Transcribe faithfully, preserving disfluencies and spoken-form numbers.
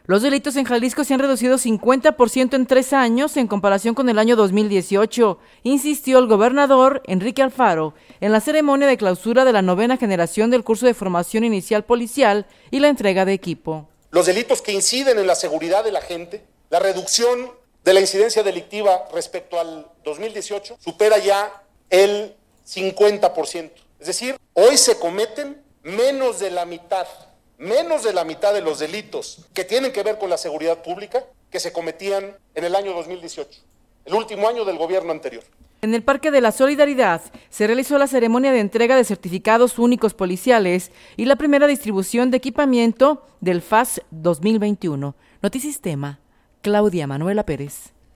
Los delitos en Jalisco se han reducido cincuenta por ciento en tres años en comparación con el año dos mil dieciocho, insistió el gobernador Enrique Alfaro en la ceremonia de clausura de la novena generación del curso de formación inicial policial y la entrega de equipo. Los delitos que inciden en la seguridad de la gente, la reducción de la incidencia delictiva respecto al dos mil dieciocho supera ya el cincuenta por ciento. Es decir, hoy se cometen menos de la mitad menos de la mitad de los delitos que tienen que ver con la seguridad pública que se cometían en el año dos mil dieciocho, el último año del gobierno anterior. En el Parque de la Solidaridad se realizó la ceremonia de entrega de certificados únicos policiales y la primera distribución de equipamiento del F A S dos mil veintiuno. Notisistema, Claudia Manuela Pérez.